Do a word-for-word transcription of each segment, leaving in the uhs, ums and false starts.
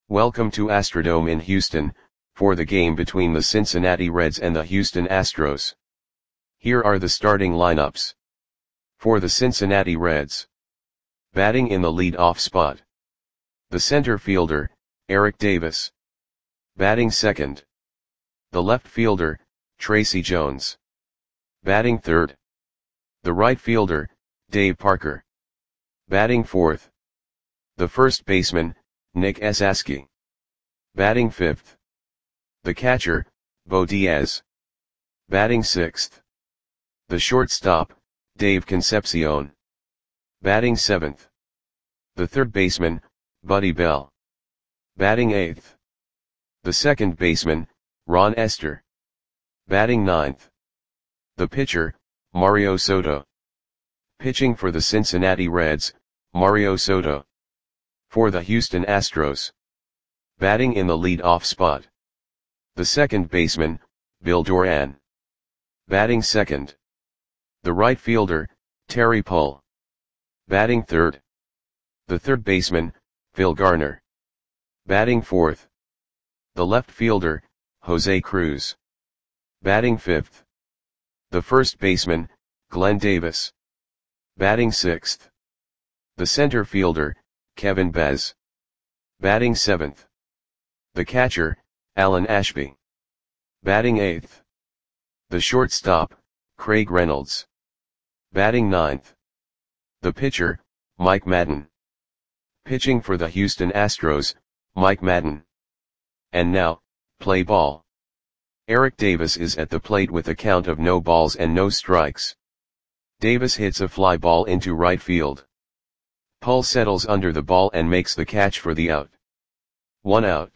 Welcome to Astrodome in Houston, for the game between the Cincinnati Reds and the Houston Astros. Here are the starting lineups. For the Cincinnati Reds. Batting in the lead-off spot. The center fielder, Eric Davis. Batting second. The left fielder, Tracy Jones. Batting third. The right fielder, Dave Parker. Batting fourth. The first baseman, Nick Esasky. Batting fifth. The catcher, Bo Diaz. Batting sixth. The shortstop, Dave Concepcion. Batting seventh. The third baseman, Buddy Bell. Batting eighth. The second baseman, Ron Estes. Batting ninth. The pitcher, Mario Soto. Pitching for the Cincinnati Reds, Mario Soto. For the Houston Astros. Batting in the lead-off spot. The second baseman, Bill Doran. Batting second. The right fielder, Terry Pull. Batting third. The third baseman, Phil Garner. Batting fourth. The left fielder, Jose Cruz. Batting fifth. The first baseman, Glenn Davis. Batting sixth. The center fielder, Kevin Bez. Batting seventh. The catcher, Alan Ashby. Batting eighth. The shortstop, Craig Reynolds. Batting ninth. The pitcher, Mike Madden. Pitching for the Houston Astros, Mike Madden. And now, play ball. Eric Davis is at the plate with a count of no balls and no strikes. Davis hits a fly ball into right field. Pull settles under the ball and makes the catch for the out. One out.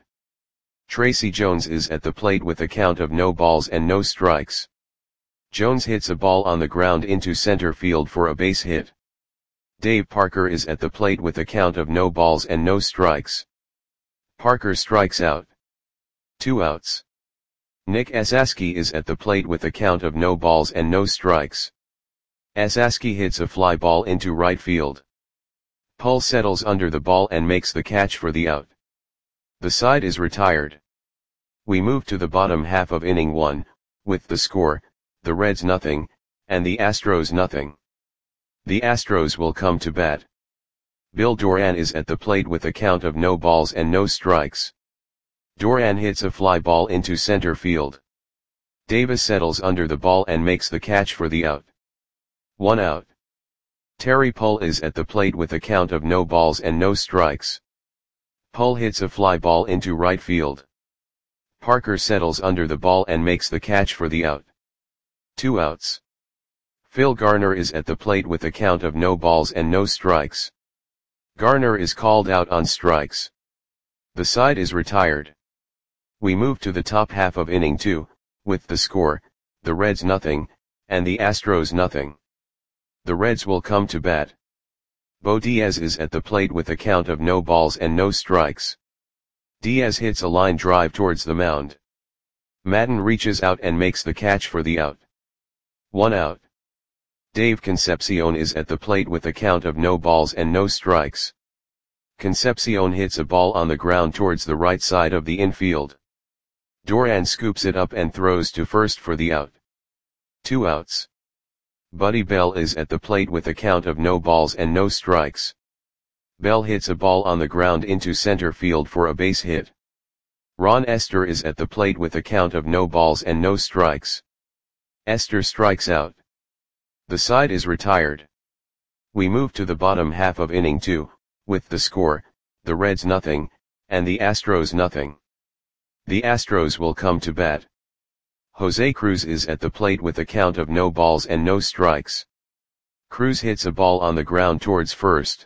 Tracy Jones is at the plate with a count of no balls and no strikes. Jones hits a ball on the ground into center field for a base hit. Dave Parker is at the plate with a count of no balls and no strikes. Parker strikes out. Two outs. Nick Esasky is at the plate with a count of no balls and no strikes. Esasky hits a fly ball into right field. Pull settles under the ball and makes the catch for the out. The side is retired. We move to the bottom half of inning one, with the score, the Reds nothing, and the Astros nothing. The Astros will come to bat. Bill Doran is at the plate with a count of no balls and no strikes. Doran hits a fly ball into center field. Davis settles under the ball and makes the catch for the out. One out. Terry Pull is at the plate with a count of no balls and no strikes. Pull hits a fly ball into right field. Parker settles under the ball and makes the catch for the out. Two outs. Phil Garner is at the plate with a count of no balls and no strikes. Garner is called out on strikes. The side is retired. We move to the top half of inning two, with the score, the Reds nothing, and the Astros nothing. The Reds will come to bat. Bo Diaz is at the plate with a count of no balls and no strikes. Diaz hits a line drive towards the mound. Madden reaches out and makes the catch for the out. One out. Dave Concepcion is at the plate with a count of no balls and no strikes. Concepcion hits a ball on the ground towards the right side of the infield. Doran scoops it up and throws to first for the out. Two outs. Buddy Bell is at the plate with a count of no balls and no strikes. Bell hits a ball on the ground into center field for a base hit. Ron Estes is at the plate with a count of no balls and no strikes. Estes strikes out. The side is retired. We move to the bottom half of inning two, with the score, the Reds nothing, and the Astros nothing. The Astros will come to bat. Jose Cruz is at the plate with a count of no balls and no strikes. Cruz hits a ball on the ground towards first.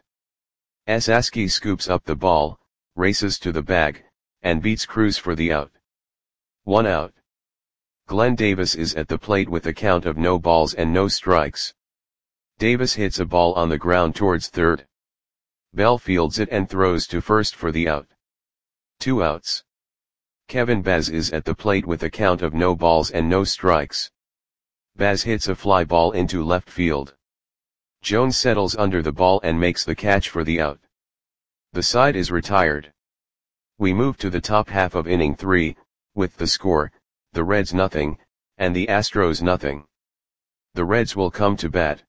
Esasky scoops up the ball, races to the bag, and beats Cruz for the out. One out. Glenn Davis is at the plate with a count of no balls and no strikes. Davis hits a ball on the ground towards third. Bell fields it and throws to first for the out. Two outs. Kevin Bez is at the plate with a count of no balls and no strikes. Bez hits a fly ball into left field. Jones settles under the ball and makes the catch for the out. The side is retired. We move to the top half of inning three, with the score, the Reds nothing, and the Astros nothing. The Reds will come to bat.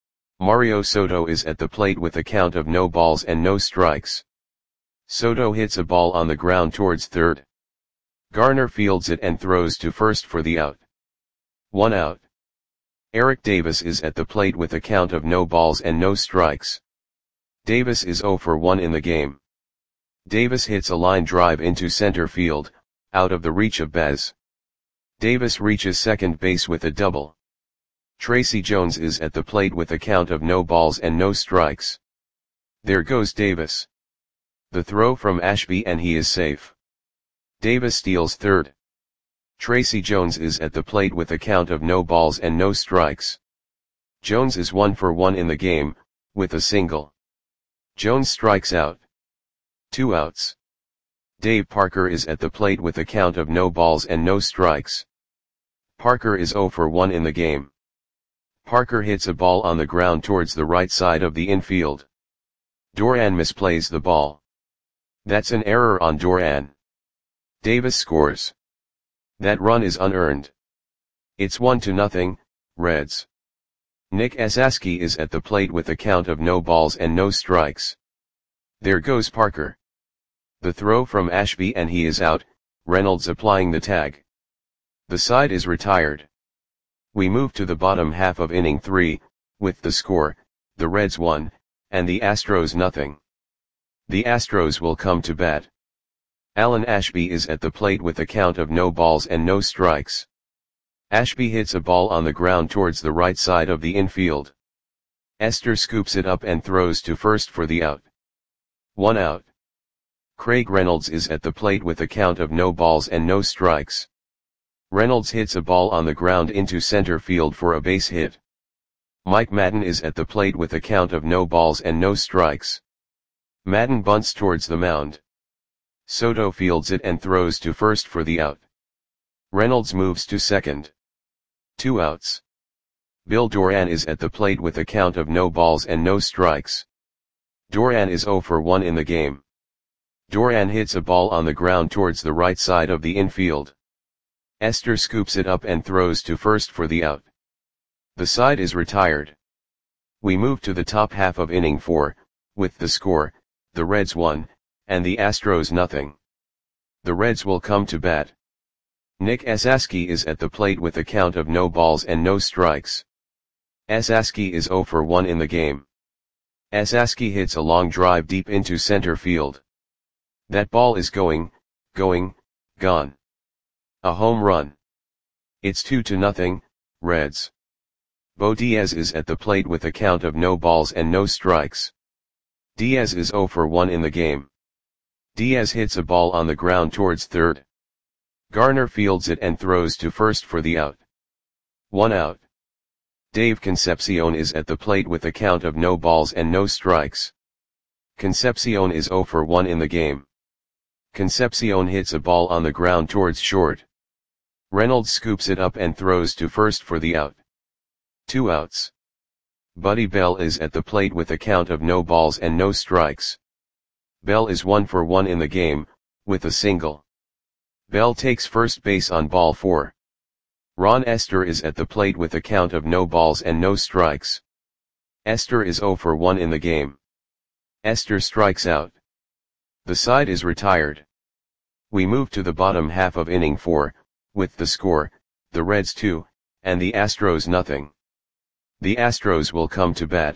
Mario Soto is at the plate with a count of no balls and no strikes. Soto hits a ball on the ground towards third. Garner fields it and throws to first for the out. One out. Eric Davis is at the plate with a count of no balls and no strikes. Davis is oh for one in the game. Davis hits a line drive into center field, out of the reach of Bez. Davis reaches second base with a double. Tracy Jones is at the plate with a count of no balls and no strikes. There goes Davis. The throw from Ashby and he is safe. Davis steals third. Tracy Jones is at the plate with a count of no balls and no strikes. Jones is one for one in the game, with a single. Jones strikes out. Two outs. Dave Parker is at the plate with a count of no balls and no strikes. Parker is oh for one in the game. Parker hits a ball on the ground towards the right side of the infield. Doran misplays the ball. That's an error on Doran. Davis scores. That run is unearned. It's one to nothing, Reds. Nick Esaski is at the plate with a count of no balls and no strikes. There goes Parker. The throw from Ashby and he is out, Reynolds applying the tag. The side is retired. We move to the bottom half of inning three, with the score, the Reds one, and the Astros nothing. The Astros will come to bat. Alan Ashby is at the plate with a count of no balls and no strikes. Ashby hits a ball on the ground towards the right side of the infield. Esther scoops it up and throws to first for the out. One out. Craig Reynolds is at the plate with a count of no balls and no strikes. Reynolds hits a ball on the ground into center field for a base hit. Mike Madden is at the plate with a count of no balls and no strikes. Madden bunts towards the mound. Soto fields it and throws to first for the out. Reynolds moves to second. Two outs. Bill Doran is at the plate with a count of no balls and no strikes. Doran is oh for one in the game. Doran hits a ball on the ground towards the right side of the infield. Esther scoops it up and throws to first for the out. The side is retired. We move to the top half of inning four, with the score, the Reds one, and the Astros nothing. The Reds will come to bat. Nick Esaski is at the plate with a count of no balls and no strikes. Esaski is oh for one in the game. Esaski hits a long drive deep into center field. That ball is going, going, gone. A home run. It's two to nothing, Reds. Bo Diaz is at the plate with a count of no balls and no strikes. Diaz is oh for one in the game. Diaz hits a ball on the ground towards third. Garner fields it and throws to first for the out. One out. Dave Concepcion is at the plate with a count of no balls and no strikes. Concepcion is oh for one in the game. Concepcion hits a ball on the ground towards short. Reynolds scoops it up and throws to first for the out. Two outs. Buddy Bell is at the plate with a count of no balls and no strikes. Bell is one for one in the game, with a single. Bell takes first base on ball four. Ron Esther is at the plate with a count of no balls and no strikes. Esther is oh for one in the game. Esther strikes out. The side is retired. We move to the bottom half of inning four, with the score, the Reds two, and the Astros nothing. The Astros will come to bat.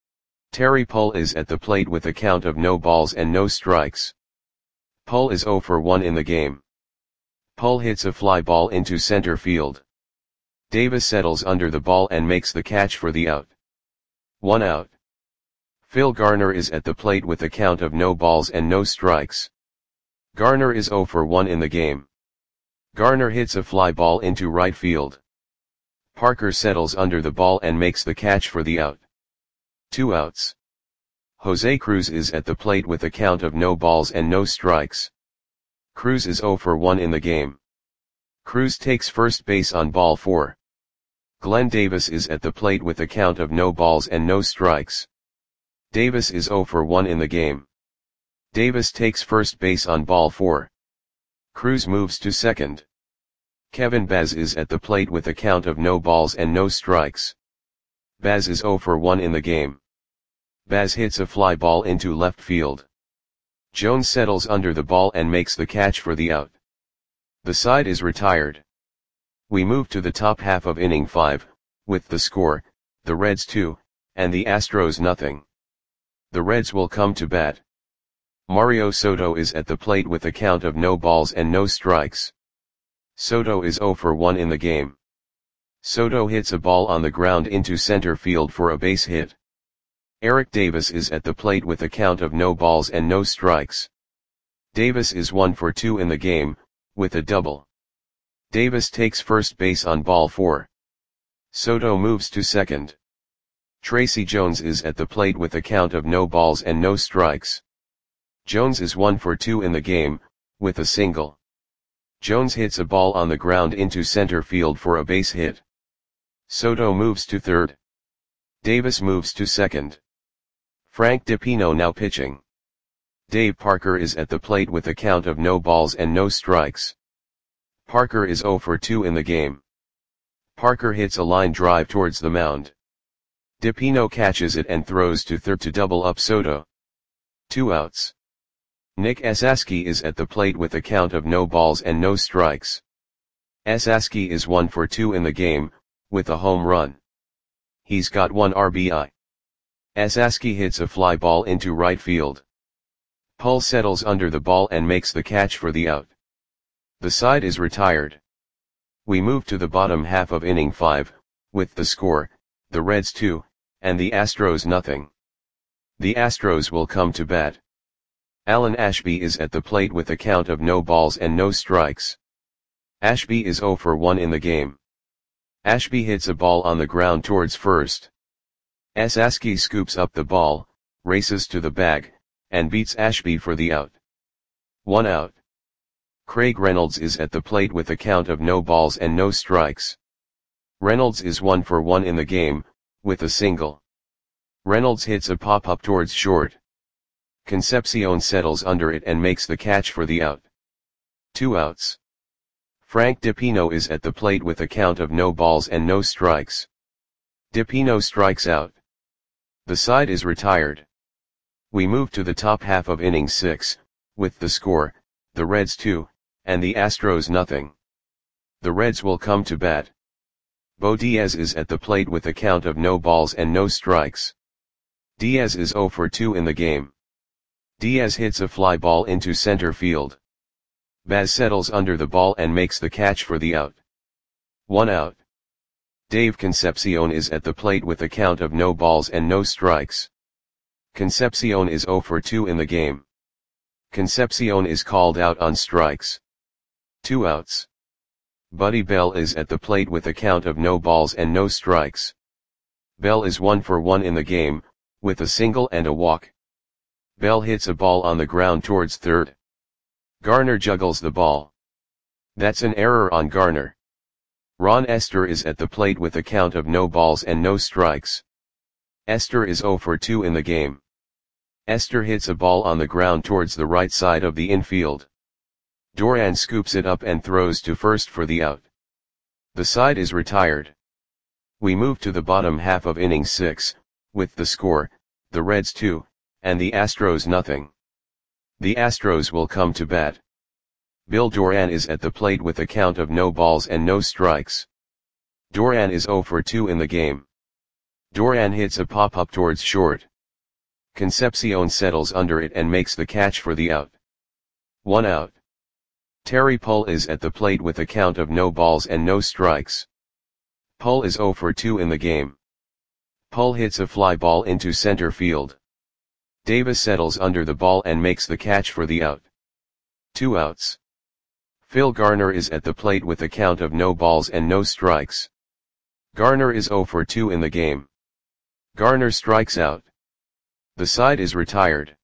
Terry Pull is at the plate with a count of no balls and no strikes. Pull is oh for one in the game. Pull hits a fly ball into center field. Davis settles under the ball and makes the catch for the out. One out. Phil Garner is at the plate with a count of no balls and no strikes. Garner is oh for one in the game. Garner hits a fly ball into right field. Parker settles under the ball and makes the catch for the out. Two outs. Jose Cruz is at the plate with a count of no balls and no strikes. Cruz is oh for one in the game. Cruz takes first base on ball four. Glenn Davis is at the plate with a count of no balls and no strikes. Davis is oh for one in the game. Davis takes first base on ball four. Cruz moves to second. Kevin Baz is at the plate with a count of no balls and no strikes. Baz is oh for one in the game. Baz hits a fly ball into left field. Jones settles under the ball and makes the catch for the out. The side is retired. We move to the top half of inning five, with the score, the Reds two, and the Astros nothing. The Reds will come to bat. Mario Soto is at the plate with a count of no balls and no strikes. Soto is oh for one in the game. Soto hits a ball on the ground into center field for a base hit. Eric Davis is at the plate with a count of no balls and no strikes. Davis is one for two in the game, with a double. Davis takes first base on ball four. Soto moves to second. Tracy Jones is at the plate with a count of no balls and no strikes. Jones is one for two in the game, with a single. Jones hits a ball on the ground into center field for a base hit. Soto moves to third. Davis moves to second. Frank DiPino now pitching. Dave Parker is at the plate with a count of no balls and no strikes. Parker is oh for two in the game. Parker hits a line drive towards the mound. DiPino catches it and throws to third to double up Soto. Two outs. Nick Esaski is at the plate with a count of no balls and no strikes. Esaski is one for two in the game, with a home run. He's got one R B I. Esaski hits a fly ball into right field. Pull settles under the ball and makes the catch for the out. The side is retired. We move to the bottom half of inning five, with the score, the Reds two, and the Astros nothing. The Astros will come to bat. Alan Ashby is at the plate with a count of no balls and no strikes. Ashby is oh for one in the game. Ashby hits a ball on the ground towards first. Esaski scoops up the ball, races to the bag, and beats Ashby for the out. One out. Craig Reynolds is at the plate with a count of no balls and no strikes. Reynolds is one for one in the game, with a single. Reynolds hits a pop-up towards short. Concepcion settles under it and makes the catch for the out. Two outs. Frank DiPino is at the plate with a count of no balls and no strikes. DiPino strikes out. The side is retired. We move to the top half of inning six, with the score, the Reds two, and the Astros nothing. The Reds will come to bat. Bo Diaz is at the plate with a count of no balls and no strikes. Diaz is oh for two in the game. Diaz hits a fly ball into center field. Baz settles under the ball and makes the catch for the out. One out. Dave Concepcion is at the plate with a count of no balls and no strikes. Concepcion is oh for two in the game. Concepcion is called out on strikes. Two outs. Buddy Bell is at the plate with a count of no balls and no strikes. Bell is one for one in the game, with a single and a walk. Bell hits a ball on the ground towards third. Garner juggles the ball. That's an error on Garner. Ron Esther is at the plate with a count of no balls and no strikes. Esther is oh for two in the game. Esther hits a ball on the ground towards the right side of the infield. Doran scoops it up and throws to first for the out. The side is retired. We move to the bottom half of inning six, with the score, the Reds two, and the Astros nothing. The Astros will come to bat. Bill Doran is at the plate with a count of no balls and no strikes. Doran is oh for two in the game. Doran hits a pop-up towards short. Concepcion settles under it and makes the catch for the out. One out. Terry Pull is at the plate with a count of no balls and no strikes. Pull is oh for two in the game. Pull hits a fly ball into center field. Davis settles under the ball and makes the catch for the out. Two outs. Phil Garner is at the plate with a count of no balls and no strikes. Garner is oh for two in the game. Garner strikes out. The side is retired.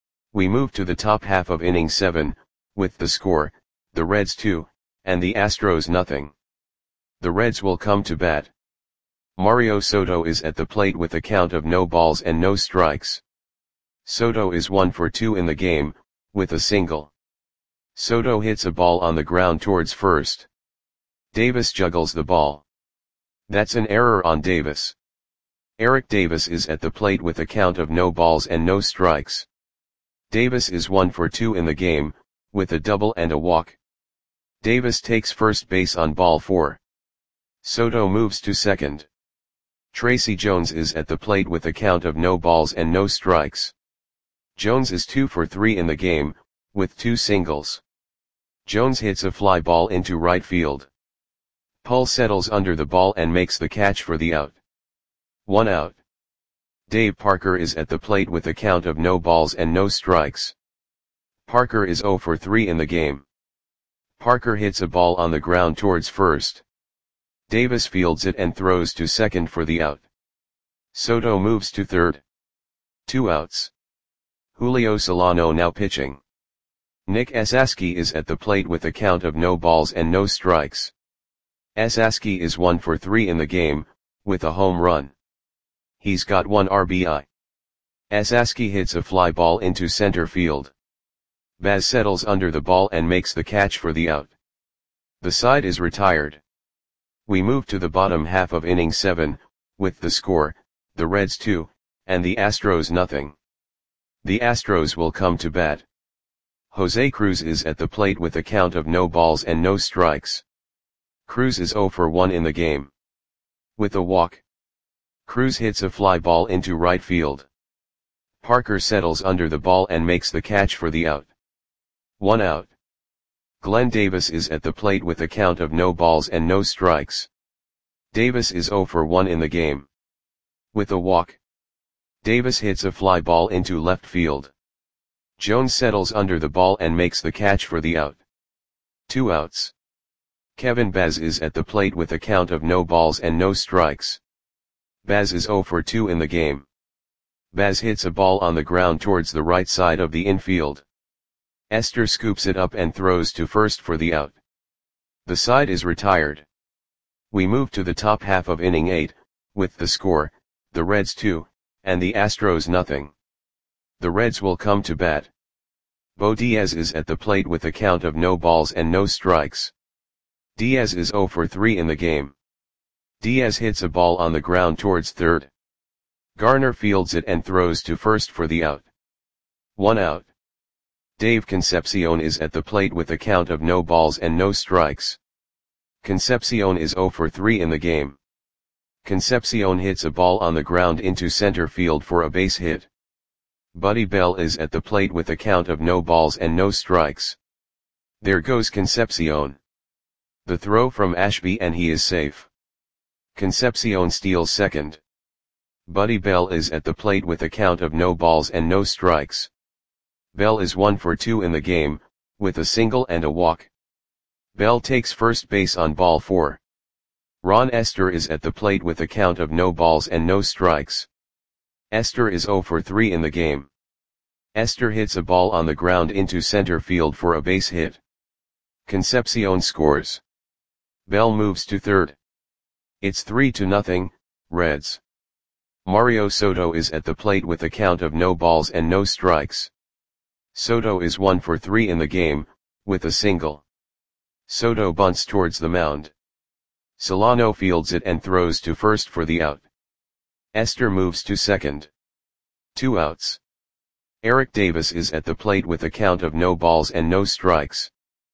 We move to the top half of inning seven, with the score, the Reds two, and the Astros nothing. The Reds will come to bat. Mario Soto is at the plate with a count of no balls and no strikes. Soto is one for two in the game, with a single. Soto hits a ball on the ground towards first. Davis juggles the ball. That's an error on Davis. Eric Davis is at the plate with a count of no balls and no strikes. Davis is one for two in the game, with a double and a walk. Davis takes first base on ball four. Soto moves to second. Tracy Jones is at the plate with a count of no balls and no strikes. Jones is two for three in the game, with two singles. Jones hits a fly ball into right field. Pull settles under the ball and makes the catch for the out. One out. Dave Parker is at the plate with a count of no balls and no strikes. Parker is zero for three in the game. Parker hits a ball on the ground towards first. Davis fields it and throws to second for the out. Soto moves to third. Two outs. Julio Solano now pitching. Nick Esaski is at the plate with a count of no balls and no strikes. Esaski is one for three in the game, with a home run. He's got one R B I. Esaski hits a fly ball into center field. Baz settles under the ball and makes the catch for the out. The side is retired. We move to the bottom half of inning seven, with the score, the Reds two, and the Astros nothing. The Astros will come to bat. Jose Cruz is at the plate with a count of no balls and no strikes. Cruz is zero for one in the game. With a walk. Cruz hits a fly ball into right field. Parker settles under the ball and makes the catch for the out. One out. Glenn Davis is at the plate with a count of no balls and no strikes. Davis is zero for one in the game. With a walk. Davis hits a fly ball into left field. Jones settles under the ball and makes the catch for the out. Two outs. Kevin Baz is at the plate with a count of no balls and no strikes. Baz is zero for two in the game. Baz hits a ball on the ground towards the right side of the infield. Esther scoops it up and throws to first for the out. The side is retired. We move to the top half of inning eight, with the score, the Reds two, and the Astros nothing. The Reds will come to bat. Bo Diaz is at the plate with a count of no balls and no strikes. Diaz is zero for three in the game. Diaz hits a ball on the ground towards third. Garner fields it and throws to first for the out. One out. Dave Concepcion is at the plate with a count of no balls and no strikes. Concepcion is zero for three in the game. Concepcion hits a ball on the ground into center field for a base hit. Buddy Bell is at the plate with a count of no balls and no strikes. There goes Concepcion. The throw from Ashby and he is safe. Concepcion steals second. Buddy Bell is at the plate with a count of no balls and no strikes. Bell is one for two in the game, with a single and a walk. Bell takes first base on ball four. Ron Esther is at the plate with a count of no balls and no strikes. Esther is zero for three in the game. Esther hits a ball on the ground into center field for a base hit. Concepcion scores. Bell moves to third. It's three to nothing, Reds. Mario Soto is at the plate with a count of no balls and no strikes. Soto is one for three in the game, with a single. Soto bunts towards the mound. Solano fields it and throws to first for the out. Esther moves to second. Two outs. Eric Davis is at the plate with a count of no balls and no strikes.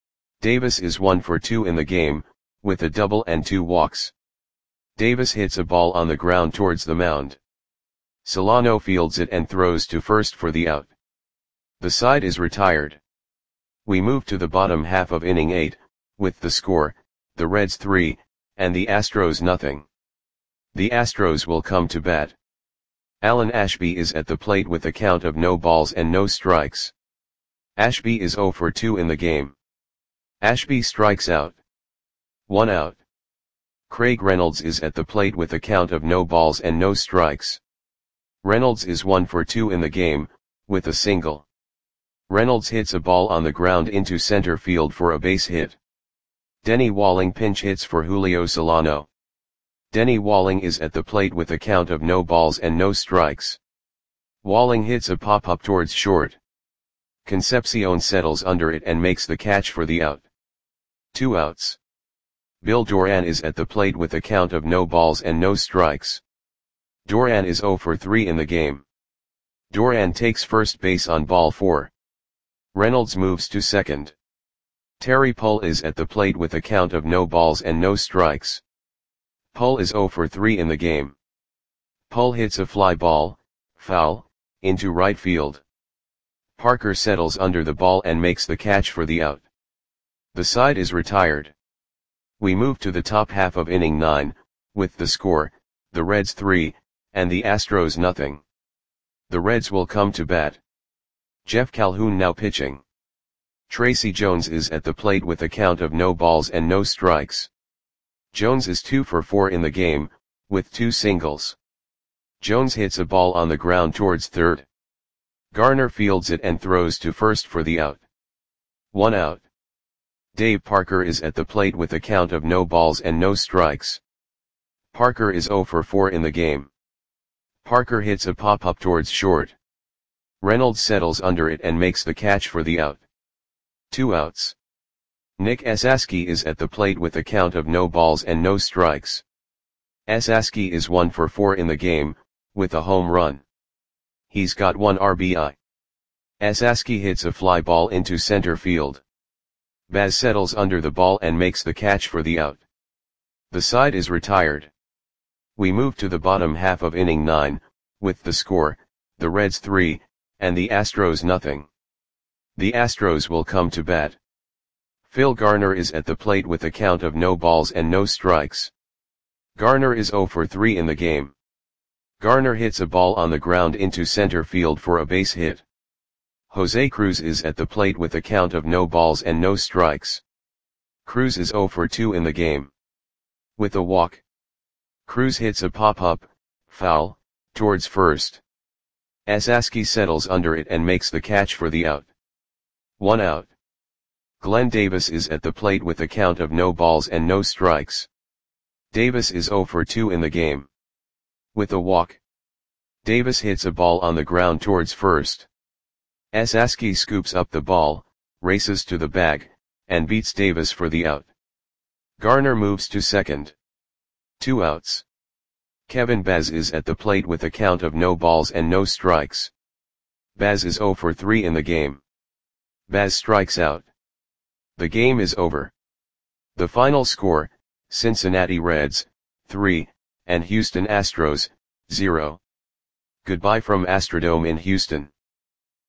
Davis is one for two in the game, with a double and two walks. Davis hits a ball on the ground towards the mound. Solano fields it and throws to first for the out. The side is retired. We move to the bottom half of inning eight, with the score, the Reds three, and the Astros nothing. The Astros will come to bat. Alan Ashby is at the plate with a count of no balls and no strikes. Ashby is zero for two in the game. Ashby strikes out. One out. Craig Reynolds is at the plate with a count of no balls and no strikes. Reynolds is one for two in the game, with a single. Reynolds hits a ball on the ground into center field for a base hit. Denny Walling pinch hits for Julio Solano. Denny Walling is at the plate with a count of no balls and no strikes. Walling hits a pop-up towards short. Concepcion settles under it and makes the catch for the out. Two outs. Bill Doran is at the plate with a count of no balls and no strikes. Doran is oh for three in the game. Doran takes first base on ball four. Reynolds moves to second. Terry Pull is at the plate with a count of no balls and no strikes. Pull is oh for three in the game. Pull hits a fly ball, foul, into right field. Parker settles under the ball and makes the catch for the out. The side is retired. We move to the top half of inning nine, with the score, the Reds three, and the Astros nothing. The Reds will come to bat. Jeff Calhoun now pitching. Tracy Jones is at the plate with a count of no balls and no strikes. Jones is two for four in the game, with two singles. Jones hits a ball on the ground towards third. Garner fields it and throws to first for the out. One out. Dave Parker is at the plate with a count of no balls and no strikes. Parker is oh for four in the game. Parker hits a pop-up towards short. Reynolds settles under it and makes the catch for the out. Two outs. Nick Esaski is at the plate with a count of no balls and no strikes. Esaski is one for four in the game, with a home run. He's got one R B I. Esaski hits a fly ball into center field. Baz settles under the ball and makes the catch for the out. The side is retired. We move to the bottom half of inning nine, with the score, the Reds three, and the Astros nothing. The Astros will come to bat. Phil Garner is at the plate with a count of no balls and no strikes. Garner is oh for three in the game. Garner hits a ball on the ground into center field for a base hit. Jose Cruz is at the plate with a count of no balls and no strikes. Cruz is oh for two in the game. With a walk. Cruz hits a pop-up, foul, towards first. Esaski settles under it and makes the catch for the out. One out. Glenn Davis is at the plate with a count of no balls and no strikes. Davis is oh for two in the game. With a walk. Davis hits a ball on the ground towards first. Esaski scoops up the ball, races to the bag, and beats Davis for the out. Garner moves to second. Two outs. Kevin Baz is at the plate with a count of no balls and no strikes. Baz is oh for three in the game. Baz strikes out. The game is over. The final score, Cincinnati Reds, three, and Houston Astros, zero. Goodbye from Astrodome in Houston.